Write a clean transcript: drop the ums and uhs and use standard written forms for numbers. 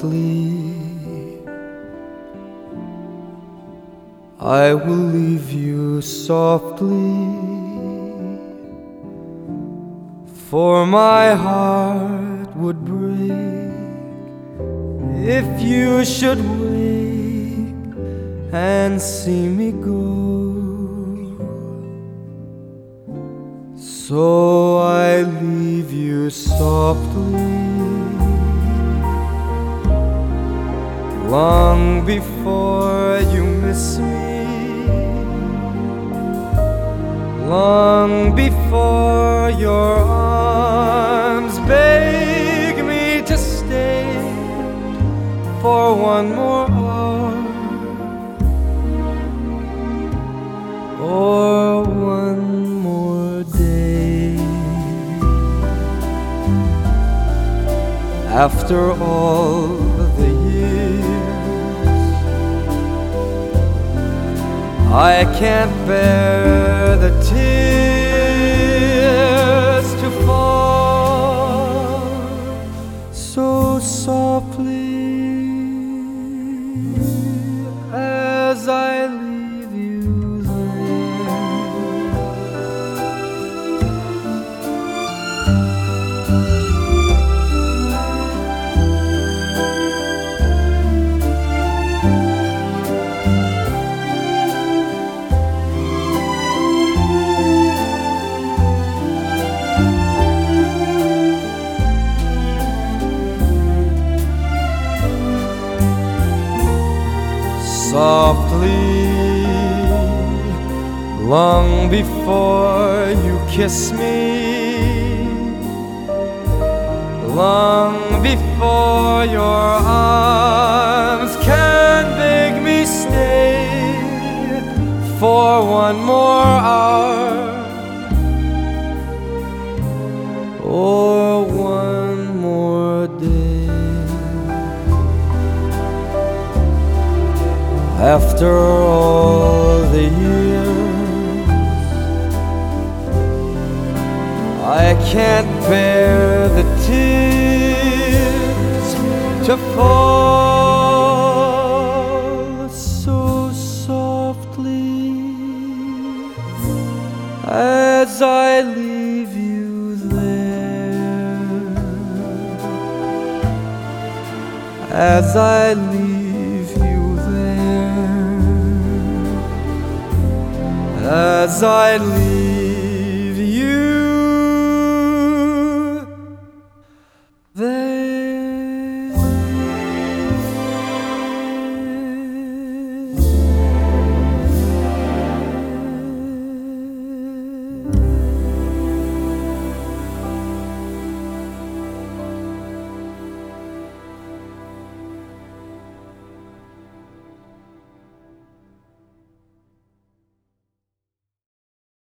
softly. I will leave you softly, for my heart would break if you should wake and see me go. So I leave you softly, long before you miss me, long before your arms beg me to stay for one more hour or one more day. After all the years, I can't bear the tears to fall so softly as I leave you there. Softly, long before you kiss me, long before your arms can beg me stay for one more hour or one more day. After all the years, I can't bear the tears to fall so softly as I leave you there, as I leave you there, as I leave